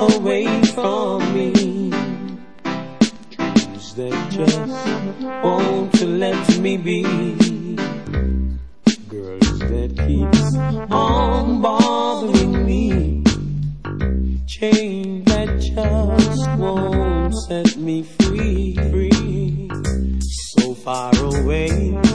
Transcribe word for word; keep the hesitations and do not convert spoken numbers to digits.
away from me. Girls that just won't let me be. Girls that keeps on bothering me. Chains that just won't set me free, free. So far away